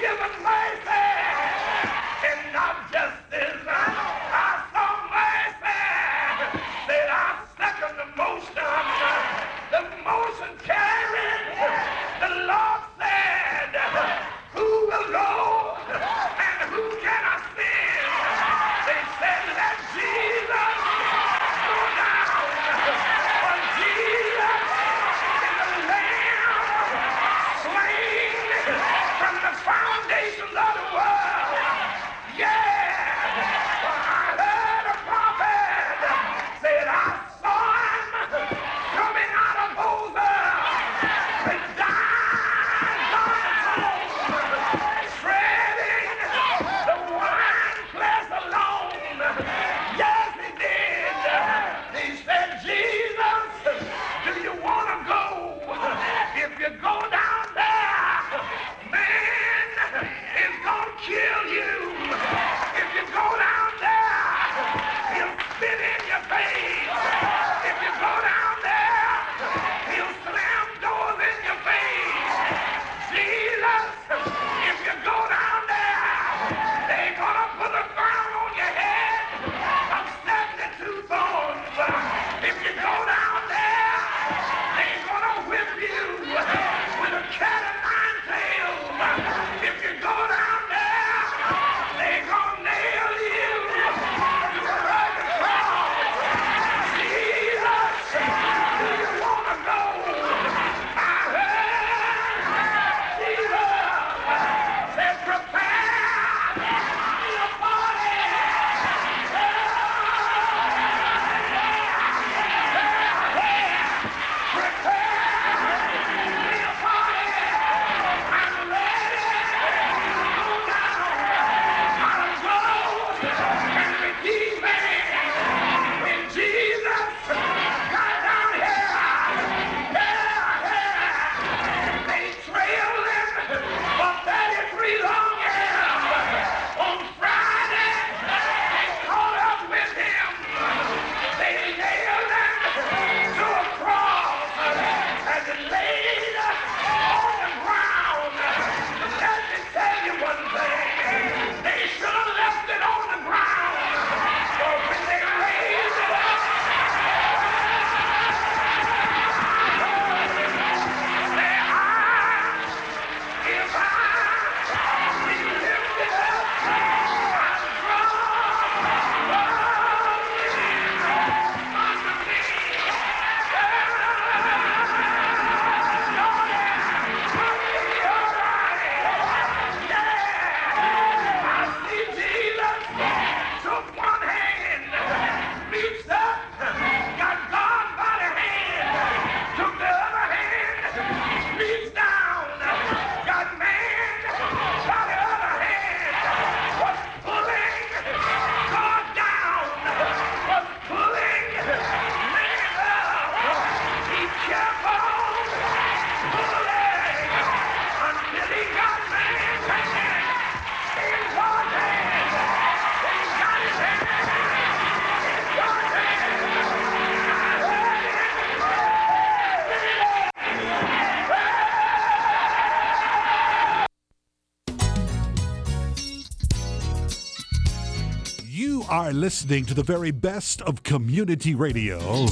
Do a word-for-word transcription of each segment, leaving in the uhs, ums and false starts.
are listening to the very best of community radio,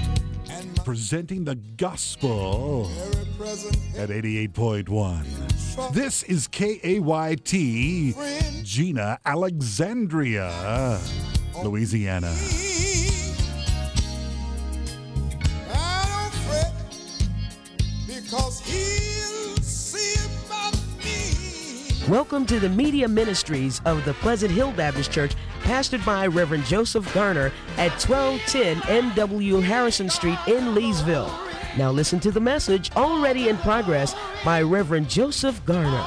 presenting the gospel at eighty-eight point one. This is K A Y T, Gina, Alexandria, Louisiana. Welcome to the media ministries of the Pleasant Hill Baptist Church, pastored by Reverend Joseph Garner at twelve ten N W Harrison Street in Leesville. Now listen to the message already in progress by Reverend Joseph Garner.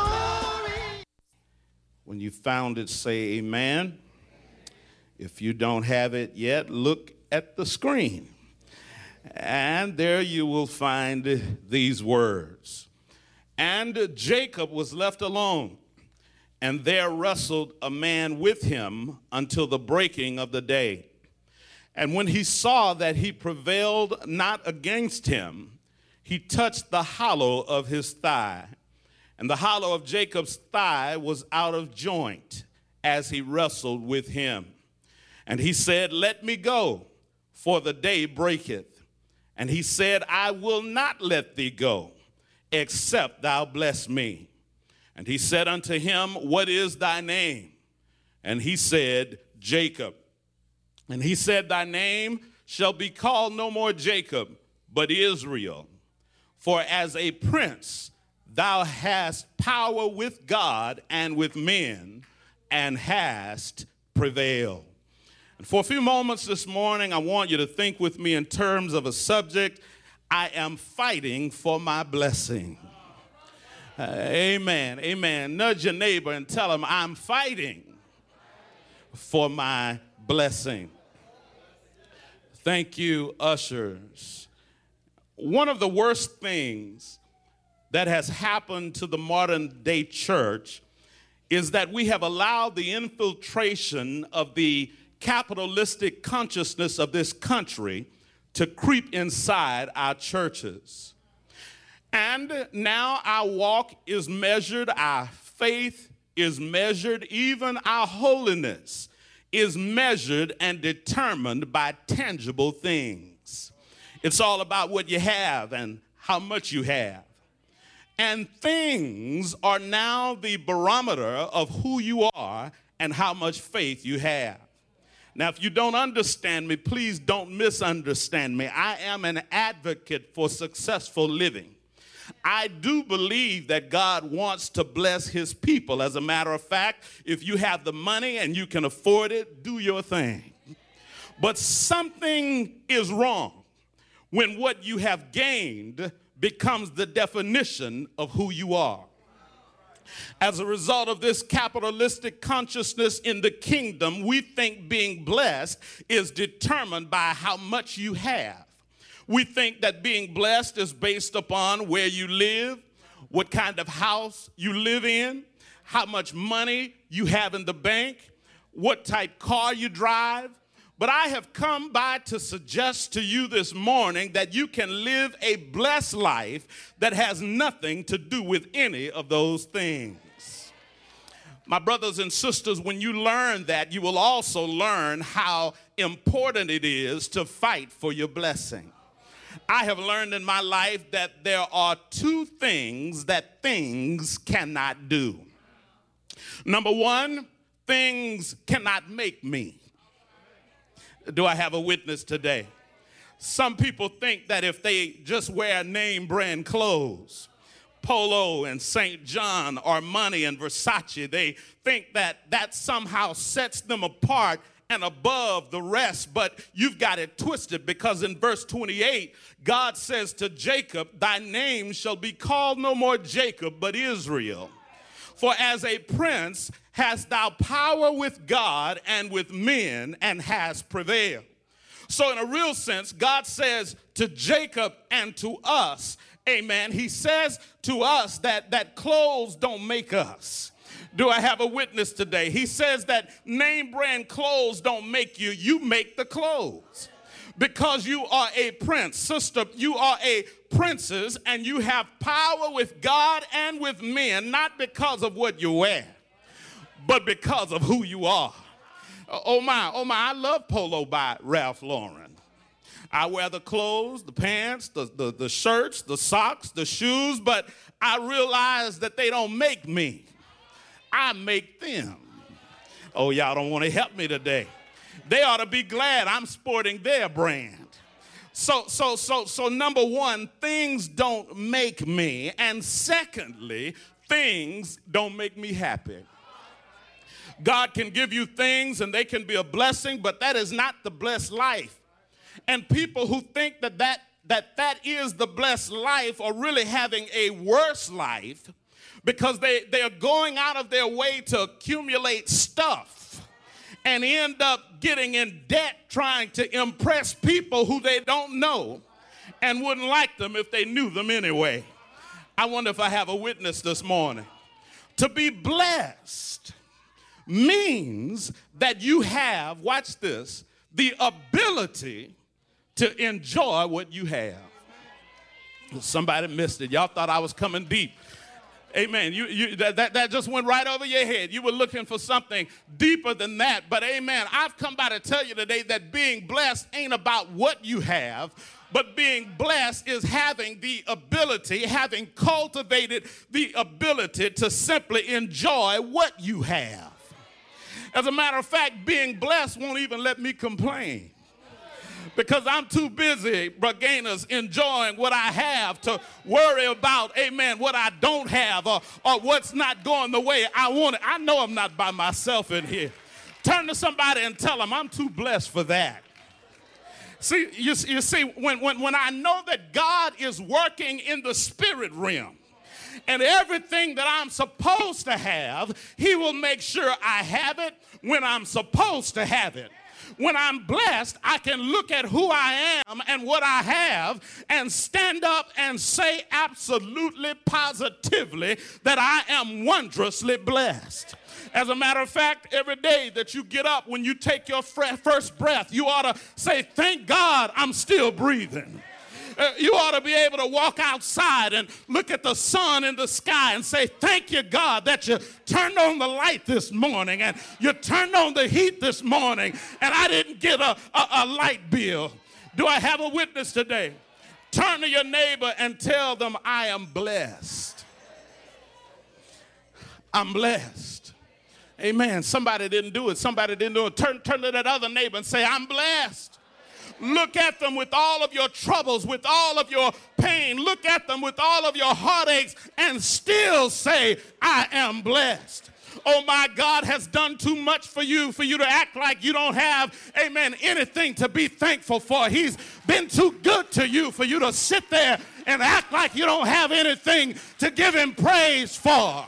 When you found it, say amen. If you don't have it yet, look at the screen. And there you will find these words. And Jacob was left alone, and there wrestled a man with him until the breaking of the day. And when he saw that he prevailed not against him, he touched the hollow of his thigh. And the hollow of Jacob's thigh was out of joint as he wrestled with him. And he said, let me go, for the day breaketh. And he said, I will not let thee go, except thou bless me. And he said unto him, what is thy name? And he said, Jacob. And he said, thy name shall be called no more Jacob, but Israel. For as a prince thou hast power with God and with men, and hast prevailed. And for a few moments this morning, I want you to think with me in terms of a subject. I am fighting for my blessing. Uh, amen, amen. Nudge your neighbor and tell him, I'm fighting for my blessing. Thank you, ushers. One of the worst things that has happened to the modern day church is that we have allowed the infiltration of the capitalistic consciousness of this country to creep inside our churches. And now our walk is measured, our faith is measured, even our holiness is measured and determined by tangible things. It's all about what you have and how much you have. And things are now the barometer of who you are and how much faith you have. Now, if you don't understand me, please don't misunderstand me. I am an advocate for successful living. I do believe that God wants to bless his people. As a matter of fact, if you have the money and you can afford it, do your thing. But something is wrong when what you have gained becomes the definition of who you are. As a result of this capitalistic consciousness in the kingdom, we think being blessed is determined by how much you have. We think that being blessed is based upon where you live, what kind of house you live in, how much money you have in the bank, what type car you drive. But I have come by to suggest to you this morning that you can live a blessed life that has nothing to do with any of those things. My brothers and sisters, when you learn that, you will also learn how important it is to fight for your blessing. I have learned in my life that there are two things that things cannot do. Number one, things cannot make me. Do I have a witness today? Some people think that if they just wear name brand clothes, Polo and Saint John, Armani and Versace, they think that that somehow sets them apart and above the rest. But you've got it twisted, because in verse twenty-eight, God says to Jacob, thy name shall be called no more Jacob, but Israel. For as a prince hast thou power with God and with men, and hast prevailed. So in a real sense, God says to Jacob and to us, amen, he says to us that, that clothes don't make us. Do I have a witness today? He says that name brand clothes don't make you, you make the clothes. Because you are a prince. Sister, you are a princess, and you have power with God and with men, not because of what you wear, but because of who you are. Oh my, oh my, I love Polo by Ralph Lauren. I wear the clothes, the pants, the, the, the shirts, the socks, the shoes, but I realize that they don't make me. I make them. Oh, y'all don't want to help me today. They ought to be glad I'm sporting their brand. So, so, so, so number one, things don't make me. And secondly, things don't make me happy. God can give you things and they can be a blessing, but that is not the blessed life. And people who think that that, that, that is the blessed life are really having a worse life, because they, they are going out of their way to accumulate stuff and end up getting in debt trying to impress people who they don't know and wouldn't like them if they knew them anyway. I wonder if I have a witness this morning. To be blessed means that you have, watch this, the ability to enjoy what you have. Somebody missed it. Y'all thought I was coming deep. Amen. You, you, that, that, that just went right over your head. You were looking for something deeper than that. But amen, I've come by to tell you today that being blessed ain't about what you have, but being blessed is having the ability, having cultivated the ability to simply enjoy what you have. As a matter of fact, being blessed won't even let me complain, because I'm too busy, Bragainers, enjoying what I have to worry about, amen, what I don't have or, or what's not going the way I want it. I know I'm not by myself in here. Turn to somebody and tell them I'm too blessed for that. See, you, you see, when, when, when I know that God is working in the spirit realm, and everything that I'm supposed to have, he will make sure I have it when I'm supposed to have it. When I'm blessed, I can look at who I am and what I have and stand up and say absolutely positively that I am wondrously blessed. As a matter of fact, every day that you get up, when you take your first breath, you ought to say, thank God I'm still breathing. Uh, you ought to be able to walk outside and look at the sun in the sky and say, thank you, God, that you turned on the light this morning and you turned on the heat this morning and I didn't get a, a, a light bill. Do I have a witness today? Turn to your neighbor and tell them, I am blessed. I'm blessed. Amen. Somebody didn't do it. Somebody didn't do it. Turn, turn to that other neighbor and say, I'm blessed. Look at them with all of your troubles, with all of your pain. Look at them with all of your heartaches and still say, I am blessed. Oh, my God has done too much for you, for you to act like you don't have, amen, anything to be thankful for. He's been too good to you for you to sit there and act like you don't have anything to give him praise for.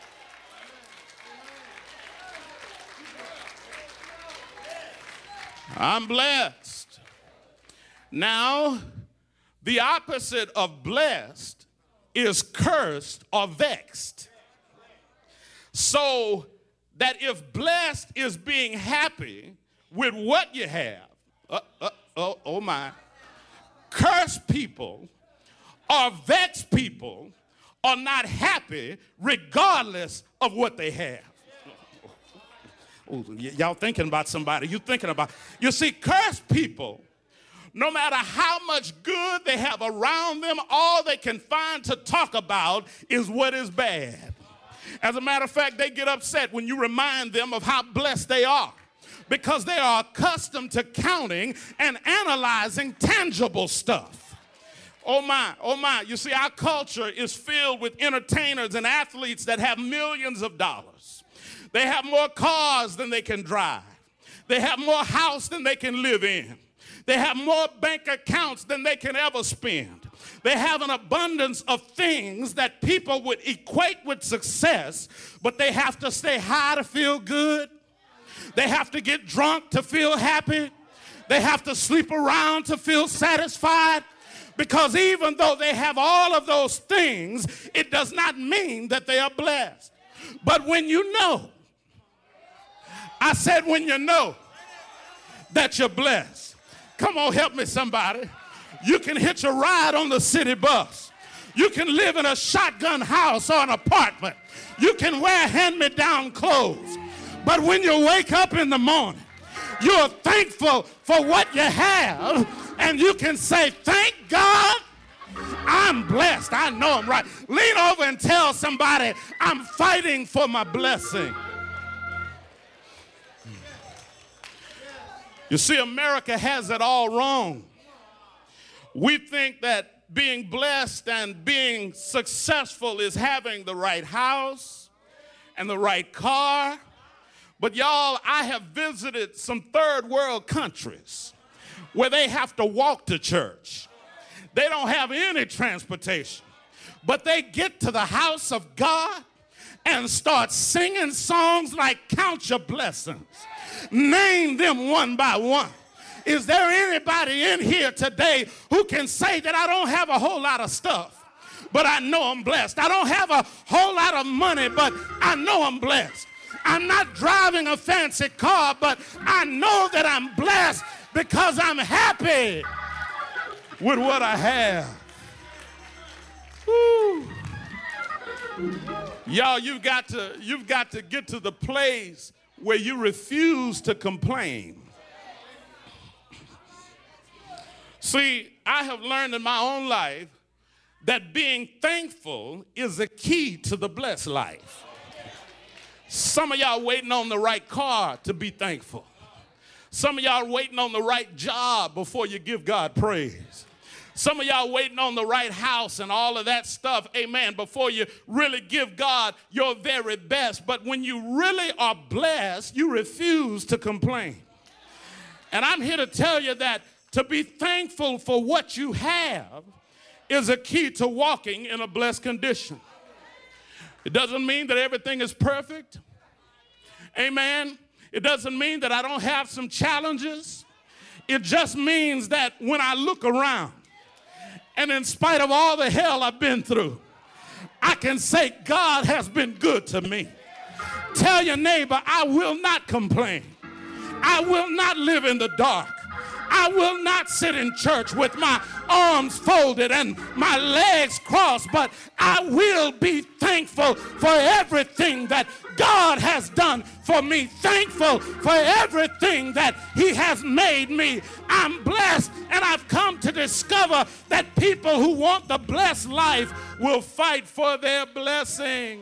I'm blessed. Now, the opposite of blessed is cursed or vexed. So that if blessed is being happy with what you have, uh, uh, oh, oh my, cursed people or vexed people are not happy regardless of what they have. Oh, y- y'all thinking about somebody. You thinking about, you see, cursed people, no matter how much good they have around them, all they can find to talk about is what is bad. As a matter of fact, they get upset when you remind them of how blessed they are, because they are accustomed to counting and analyzing tangible stuff. Oh my, oh my. You see, our culture is filled with entertainers and athletes that have millions of dollars. They have more cars than they can drive. They have more house than they can live in. They have more bank accounts than they can ever spend. They have an abundance of things that people would equate with success, but they have to stay high to feel good. They have to get drunk to feel happy. They have to sleep around to feel satisfied. Because even though they have all of those things, it does not mean that they are blessed. But when you know, I said when you know that you're blessed. Come on, help me somebody. You can hitch a ride on the city bus. You can live in a shotgun house or an apartment. You can wear hand-me-down clothes. But when you wake up in the morning, you're thankful for what you have, and you can say, thank God, I'm blessed. I know I'm right. Lean over and tell somebody, I'm fighting for my blessing. You see, America has it all wrong. We think that being blessed and being successful is having the right house and the right car. But y'all, I have visited some third world countries where they have to walk to church. They don't have any transportation, but they get to the house of God and start singing songs like Count Your Blessings. Name them one by one. Is there anybody in here today who can say that I don't have a whole lot of stuff, but I know I'm blessed? I don't have a whole lot of money, but I know I'm blessed. I'm not driving a fancy car, but I know that I'm blessed because I'm happy with what I have. Woo. Y'all, you've got to, you've got to get to the place where you refuse to complain. See, I have learned in my own life that being thankful is the key to the blessed life. Some of y'all waiting on the right car to be thankful. Some of y'all waiting on the right job before you give God praise. Some of y'all waiting on the right house and all of that stuff, amen, before you really give God your very best. But when you really are blessed, you refuse to complain. And I'm here to tell you that to be thankful for what you have is a key to walking in a blessed condition. It doesn't mean that everything is perfect. Amen. It doesn't mean that I don't have some challenges. It just means that when I look around, and in spite of all the hell I've been through, I can say God has been good to me. Tell your neighbor, I will not complain. I will not live in the dark. I will not sit in church with my arms folded and my legs crossed, but I will be thankful for everything that God has done for me. Thankful for everything that He has made me. I'm blessed, and I've come to discover that people who want the blessed life will fight for their blessing.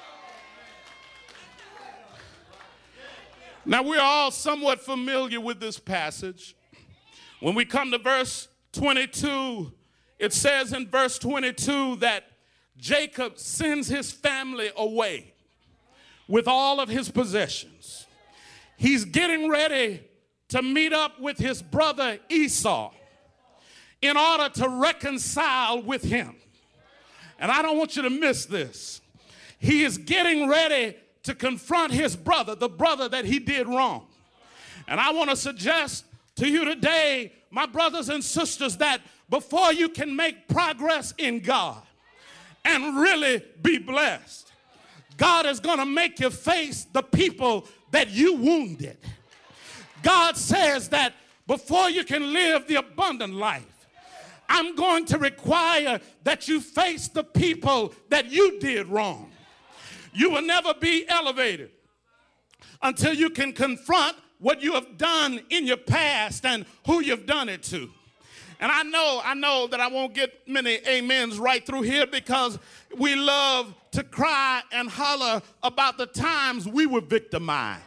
Now, we're all somewhat familiar with this passage. When we come to verse twenty-two, it says in verse twenty-two that Jacob sends his family away with all of his possessions. He's getting ready to meet up with his brother Esau in order to reconcile with him. And I don't want you to miss this. He is getting ready to confront his brother, the brother that he did wrong. And I want to suggest to you today, my brothers and sisters, that before you can make progress in God and really be blessed, God is going to make you face the people that you wounded. God says that before you can live the abundant life, I'm going to require that you face the people that you did wrong. You will never be elevated until you can confront what you have done in your past and who you've done it to. And I know, I know that I won't get many amens right through here because we love to cry and holler about the times we were victimized.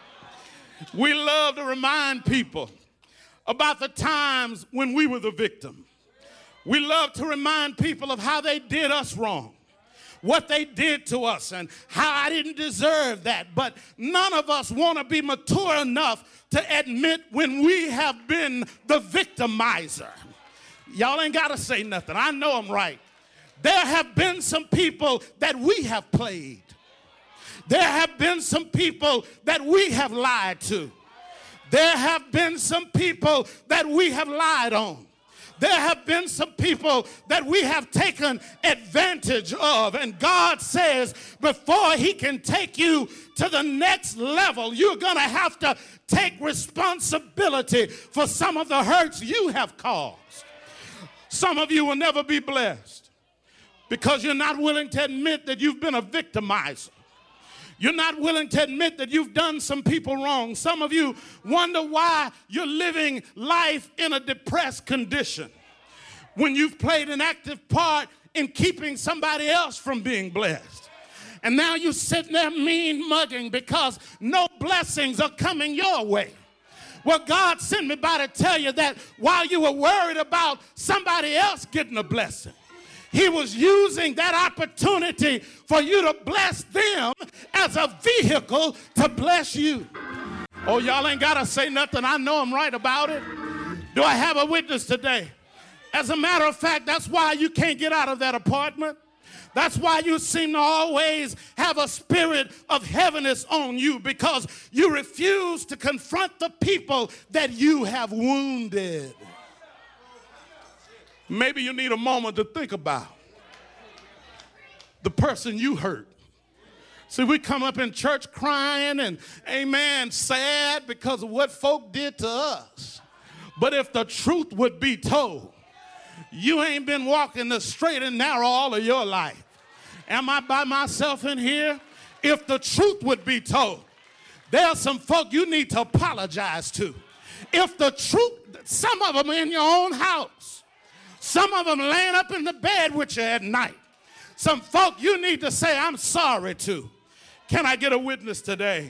We love to remind people about the times when we were the victim. We love to remind people of how they did us wrong, what they did to us, and how I didn't deserve that. But none of us want to be mature enough to admit when we have been the victimizer. Y'all ain't got to say nothing. I know I'm right. There have been some people that we have played. There have been some people that we have lied to. There have been some people that we have lied on. There have been some people that we have taken advantage of. And God says before He can take you to the next level, you're going to have to take responsibility for some of the hurts you have caused. Some of you will never be blessed because you're not willing to admit that you've been a victimizer. You're not willing to admit that you've done some people wrong. Some of you wonder why you're living life in a depressed condition when you've played an active part in keeping somebody else from being blessed. And now you're sitting there mean mugging because no blessings are coming your way. Well, God sent me by to tell you that while you were worried about somebody else getting a blessing, He was using that opportunity for you to bless them as a vehicle to bless you. Oh, y'all ain't got to say nothing. I know I'm right about it. Do I have a witness today? As a matter of fact, that's why you can't get out of that apartment. That's why you seem to always have a spirit of heaviness on you, because you refuse to confront the people that you have wounded. Maybe you need a moment to think about the person you hurt. See, we come up in church crying and, amen, sad because of what folk did to us. But if the truth would be told, you ain't been walking the straight and narrow all of your life. Am I by myself in here? If the truth would be told, there are some folk you need to apologize to. If the truth, some of them in your own house, some of them laying up in the bed with you at night. Some folk you need to say, I'm sorry to. Can I get a witness today?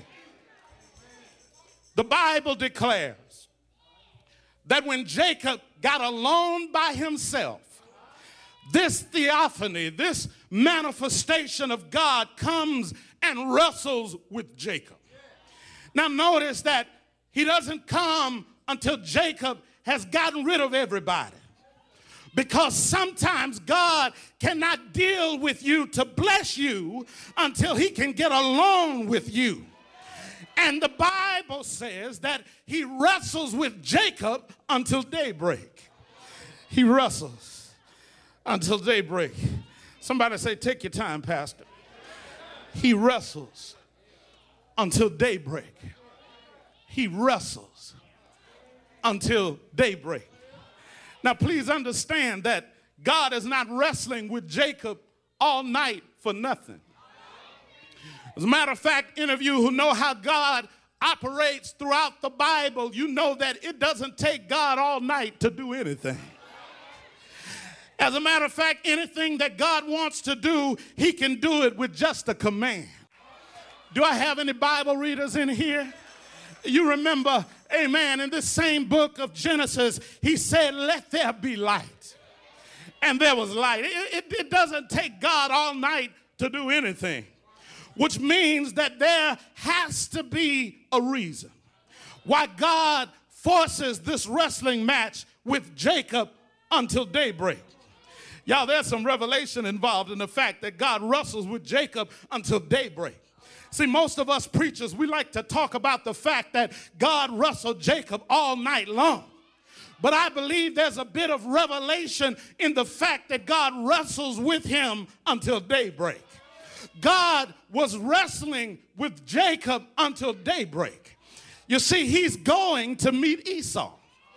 The Bible declares that when Jacob got alone by himself, this theophany, this manifestation of God comes and wrestles with Jacob. Now notice that he doesn't come until Jacob has gotten rid of everybody. Because sometimes God cannot deal with you to bless you until he can get alone with you. And the Bible says that he wrestles with Jacob until daybreak. He wrestles until daybreak. Somebody say, take your time, Pastor. He wrestles until daybreak. He wrestles until daybreak. Now, please understand that God is not wrestling with Jacob all night for nothing. As a matter of fact, any of you who know how God operates throughout the Bible, you know that it doesn't take God all night to do anything. As a matter of fact, anything that God wants to do, he can do it with just a command. Do I have any Bible readers in here? You remember, amen, in this same book of Genesis, he said, let there be light. And there was light. It, it, it doesn't take God all night to do anything, which means that there has to be a reason why God forces this wrestling match with Jacob until daybreak. Y'all, there's some revelation involved in the fact that God wrestles with Jacob until daybreak. See, most of us preachers, we like to talk about the fact that God wrestled Jacob all night long. But I believe there's a bit of revelation in the fact that God wrestles with him until daybreak. God was wrestling with Jacob until daybreak. You see, he's going to meet Esau.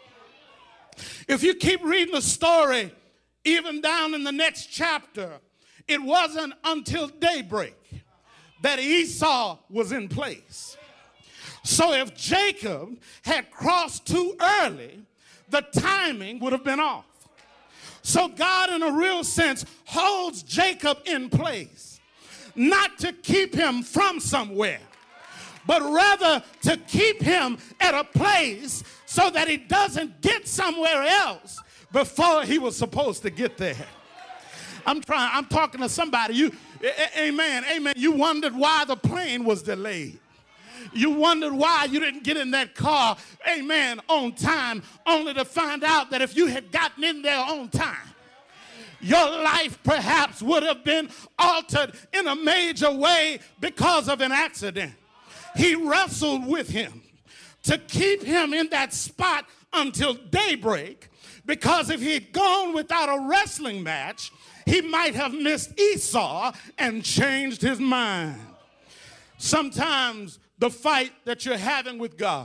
If you keep reading the story, even down in the next chapter, it wasn't until daybreak that Esau was in place. So if Jacob had crossed too early, the timing would have been off. So God, in a real sense, holds Jacob in place, not to keep him from somewhere, but rather to keep him at a place so that he doesn't get somewhere else before he was supposed to get there. I'm trying, I'm talking to somebody. You, amen, amen. You wondered why the plane was delayed. You wondered why you didn't get in that car, amen, on time, only to find out that if you had gotten in there on time, your life perhaps would have been altered in a major way because of an accident. He wrestled with him to keep him in that spot until daybreak, because if he had gone without a wrestling match, he might have missed Esau and changed his mind. Sometimes the fight that you're having with God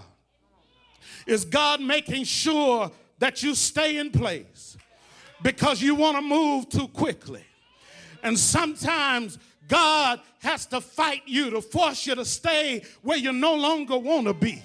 is God making sure that you stay in place because you want to move too quickly. And sometimes God has to fight you to force you to stay where you no longer want to be.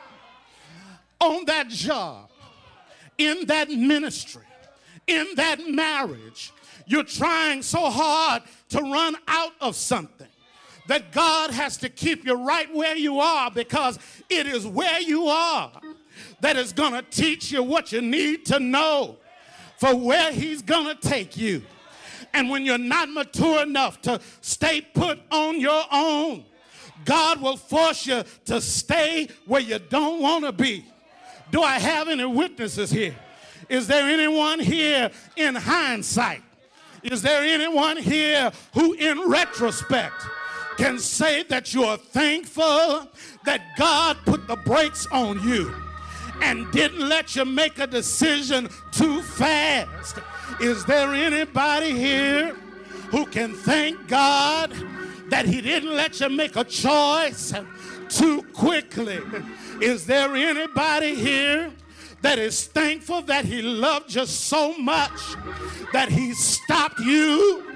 On that job, in that ministry, in that marriage, you're trying so hard to run out of something that God has to keep you right where you are, because it is where you are that is going to teach you what you need to know for where he's going to take you. And when you're not mature enough to stay put on your own, God will force you to stay where you don't want to be. Do I have any witnesses here? Is there anyone here in hindsight? Is there anyone here who in retrospect can say that you're thankful that God put the brakes on you and didn't let you make a decision too fast? Is there anybody here who can thank God that he didn't let you make a choice too quickly? Is there anybody here that is thankful that he loved you so much that he stopped you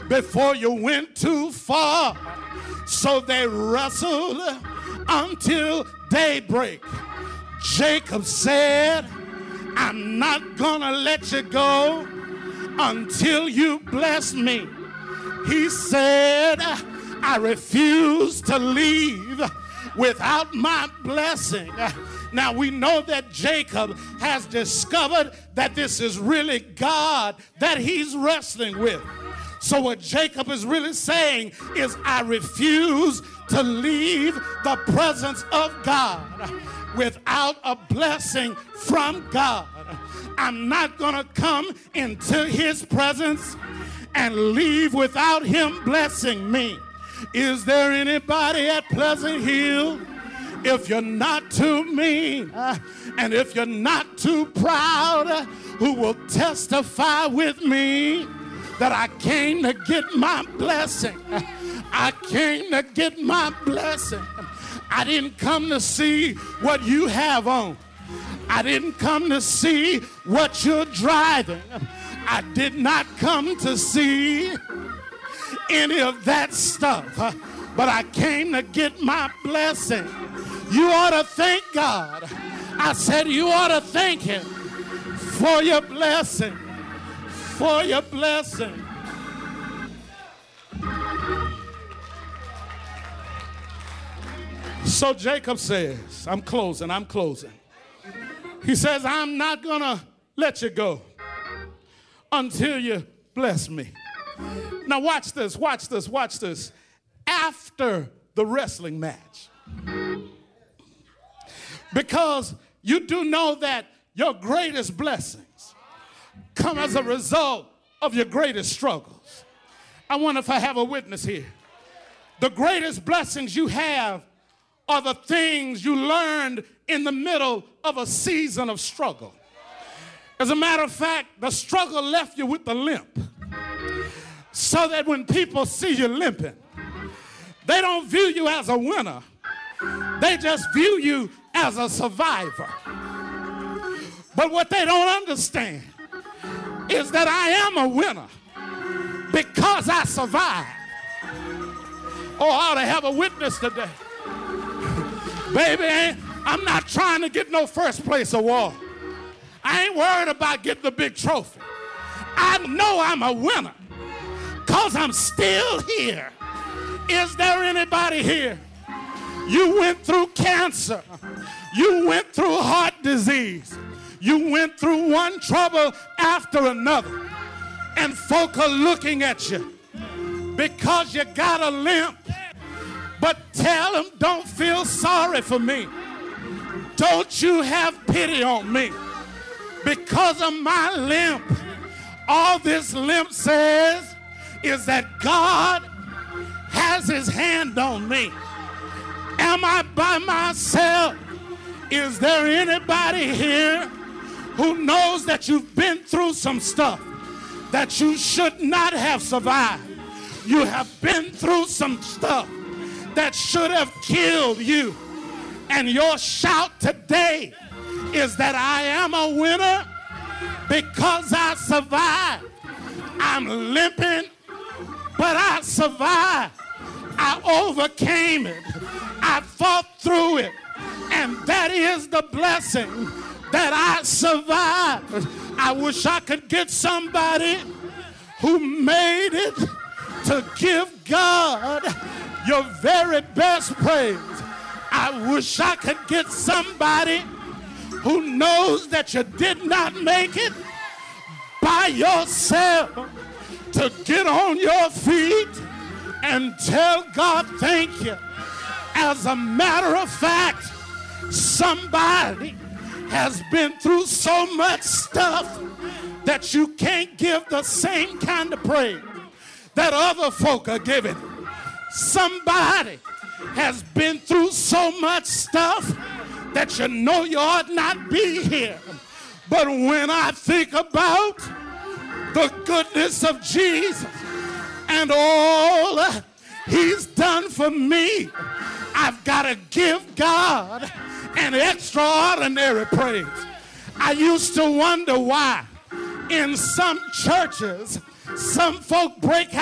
before you went too far. So they wrestled until daybreak. Jacob said, I'm not gonna let you go until you bless me. He said, I refuse to leave without my blessing. Now we know that Jacob has discovered that this is really God that he's wrestling with. So what Jacob is really saying is, I refuse to leave the presence of God without a blessing from God. I'm not going to come into his presence and leave without him blessing me. Is there anybody at Pleasant Hill? If you're not too mean uh, and if you're not too proud, uh, who will testify with me that I came to get my blessing. I came to get my blessing. I didn't come to see what you have on. I didn't come to see what you're driving. I did not come to see any of that stuff, but I came to get my blessing. You ought to thank God. I said you ought to thank him for your blessing, for your blessing. So Jacob says, I'm closing, I'm closing. He says, I'm not going to let you go until you bless me. Now watch this, watch this, watch this. After the wrestling match, because you do know that your greatest blessings come as a result of your greatest struggles. I wonder if I have a witness here. The greatest blessings you have are the things you learned in the middle of a season of struggle. As a matter of fact, the struggle left you with the limp, so that when people see you limping, they don't view you as a winner. They just view you as a survivor. But what they don't understand is that I am a winner because I survived. Oh, I ought to have a witness today. Baby, I'm not trying to get no first place award. I ain't worried about getting the big trophy. I know I'm a winner because I'm still here. Is there anybody here? You went through cancer. You went through heart disease. You went through one trouble after another. And folk are looking at you because you got a limp. But tell them, don't feel sorry for me. Don't you have pity on me. Because of my limp, all this limp says is that God has his hand on me. Am I by myself? Is there anybody here who knows that you've been through some stuff that you should not have survived? You have been through some stuff that should have killed you. And your shout today is that I am a winner because I survived. I'm limping, but I survived. I overcame it. I fought through it. And that is the blessing that I survived. I wish I could get somebody who made it to give God your very best praise. I wish I could get somebody who knows that you did not make it by yourself to get on your feet and tell God thank you. As a matter of fact, somebody has been through so much stuff that you can't give the same kind of praise that other folk are giving. Somebody has been through so much stuff that you know you ought not be here. But when I think about the goodness of Jesus and all he's done for me, I've got to give God an extraordinary praise. I used to wonder why in some churches some folk break